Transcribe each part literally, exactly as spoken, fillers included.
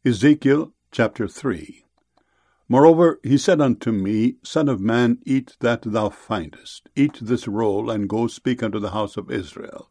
Ezekiel chapter three. Moreover he said unto me, Son of man, eat that thou findest. Eat this roll, and go speak unto the house of Israel.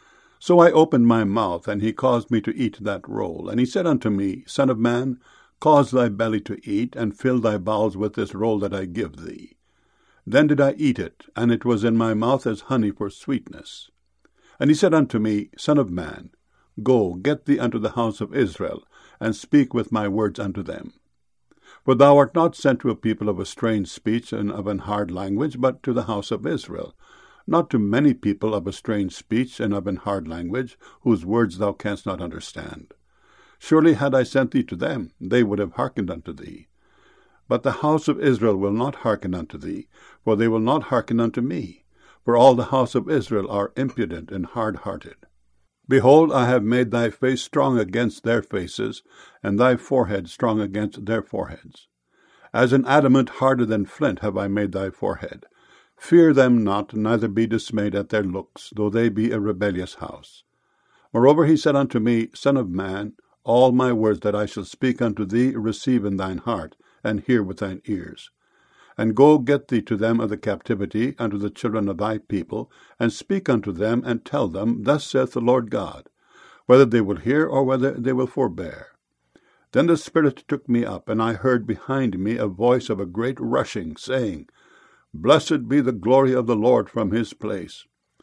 So I opened my mouth, and he caused me to eat that roll. And he said unto me, Son of man, cause thy belly to eat, and fill thy bowels with this roll that I give thee. Then did I eat it, and it was in my mouth as honey for sweetness. And he said unto me, Son of man, go, get thee unto the house of Israel, and speak with my words unto them. For thou art not sent to a people of a strange speech and of an hard language, but to the house of Israel, not to many people of a strange speech and of an hard language, whose words thou canst not understand. Surely had I sent thee to them, they would have hearkened unto thee. But the house of Israel will not hearken unto thee, for they will not hearken unto me. For all the house of Israel are impudent and hard-hearted. Behold, I have made thy face strong against their faces, and thy forehead strong against their foreheads. As an adamant harder than flint have I made thy forehead. Fear them not, neither be dismayed at their looks, though they be a rebellious house. Moreover he said unto me, Son of man, all my words that I shall speak unto thee receive in thine heart, and hear with thine ears. And go get thee to them of the captivity, unto the children of thy people, and speak unto them, and tell them, Thus saith the Lord God, whether they will hear, or whether they will forbear. Then the Spirit took me up, and I heard behind me a voice of a great rushing, saying, Blessed be the glory of the Lord from his place.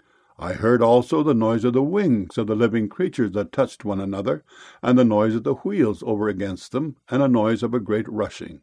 I heard also the noise of the wings of the living creatures that touched one another, and the noise of the wheels over against them, and a noise of a great rushing.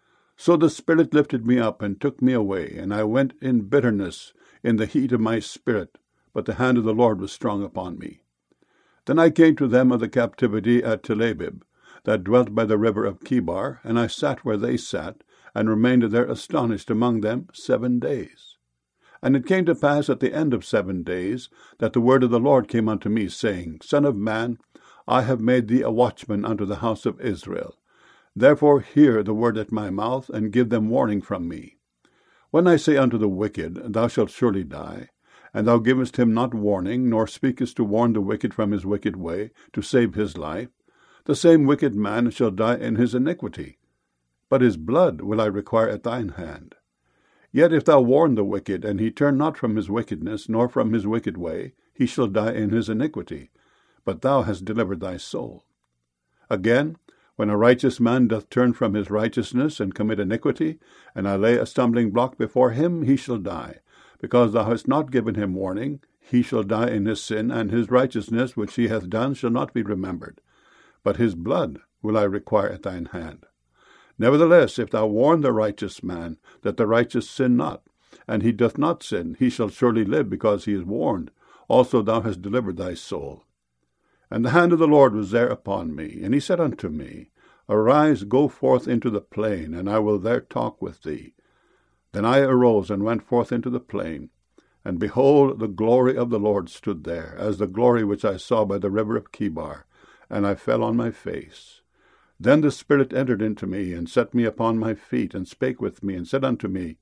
So the Spirit lifted me up and took me away, and I went in bitterness in the heat of my spirit, but the hand of the Lord was strong upon me. Then I came to them of the captivity at Tel Abib, that dwelt by the river of Chebar, and I sat where they sat, and remained there astonished among them seven days. And it came to pass at the end of seven days, that the word of the Lord came unto me, saying, Son of man, I have made thee a watchman unto the house of Israel. Therefore hear the word at my mouth, and give them warning from me. When I say unto the wicked, Thou shalt surely die, and thou givest him not warning, nor speakest to warn the wicked from his wicked way, to save his life, the same wicked man shall die in his iniquity. But his blood will I require at thine hand. Yet if thou warn the wicked, and he turn not from his wickedness, nor from his wicked way, he shall die in his iniquity. But thou hast delivered thy soul. Again, when a righteous man doth turn from his righteousness, and commit iniquity, and I lay a stumbling block before him, he shall die. Because thou hast not given him warning, he shall die in his sin, and his righteousness which he hath done shall not be remembered. But his blood will I require at thine hand. Nevertheless, if thou warn the righteous man, that the righteous sin not, and he doth not sin, he shall surely live, because he is warned. Also thou hast delivered thy soul. And the hand of the Lord was there upon me, and he said unto me, Arise, go forth into the plain, and I will there talk with thee. Then I arose and went forth into the plain, and behold, the glory of the Lord stood there, as the glory which I saw by the river of Chebar, and I fell on my face. Then the Spirit entered into me, and set me upon my feet, and spake with me, and said unto me,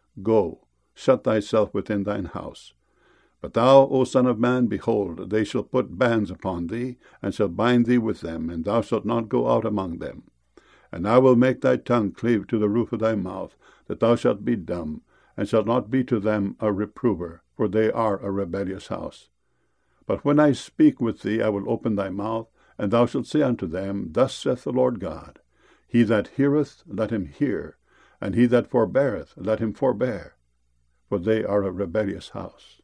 Go, shut thyself within thine house. But thou, O Son of man, behold, they shall put bands upon thee, and shall bind thee with them, and thou shalt not go out among them. And I will make thy tongue cleave to the roof of thy mouth, that thou shalt be dumb, and shalt not be to them a reprover, for they are a rebellious house. But when I speak with thee, I will open thy mouth, and thou shalt say unto them, Thus saith the Lord God, He that heareth, let him hear, and he that forbeareth, let him forbear, for they are a rebellious house.